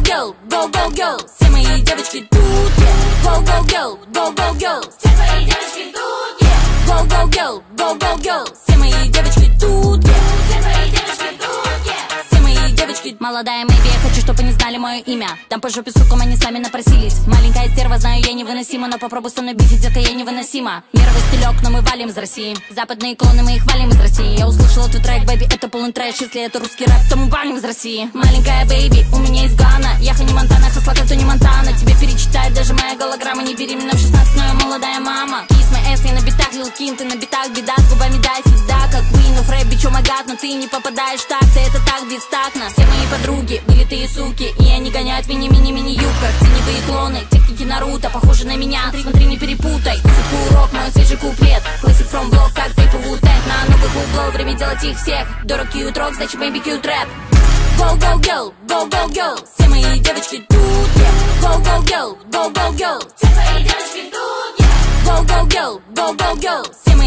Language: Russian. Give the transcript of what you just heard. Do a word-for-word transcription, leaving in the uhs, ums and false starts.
girl, go, go, girl, все мои девочки тут, yeah. Go, go, girl, go, go, girl, все твои девочки тут, yeah. Go, go, girl, go, go, girl, все мои девочки тут, yeah. Все твои девочки тут, yeah. Все мои девочки. Молодая мэйби, я хочу, чтобы они знали мое имя. Там по жопе, сукам, они сами напросились. Маленькая стерва, знаю, я невыносима, но попробуй со мной бифить, это я невыносима. Мировой стилек, но мы валим из России. Западные клоны, мы их валим из России. Я услышала твой трек, бэйби, это полный трэш. Если это русский рэп, то мы валим из России. Маленькая бэйби, у меня есть Гана. Я Хани Монтана, хасла, как Тони Монтана. Тебе перечитает даже моя голограмма. Не беременна в шестнадцать, но я молодая мама. Kiss my ass, я на битах, Лил Ким, ты на битах, беда с губами, дай всегда. Как Queen of Rap, bitch, oh my god, но ты не попадаешь в такт, это так бестактно. Все мои подруги, вылитые суки, и они гоняют мини-мини-мини-юбках. Теневые клоны, техники Наруто, похожи на меня. Смотри, смотри, не перепутай. Музыку урок, мой свежий куплет. Classic from block, как тейп Wu-Tang. На новых углов, время делать их всех. Дорог cute rock, значит baby cute rap. Go, go, girl, go, go, girl, все мои девочки тут, yeah. Go, go, girl, go, go, girl, все твои девочки тут, yeah. Go, go, girl, go, go, girl, все мои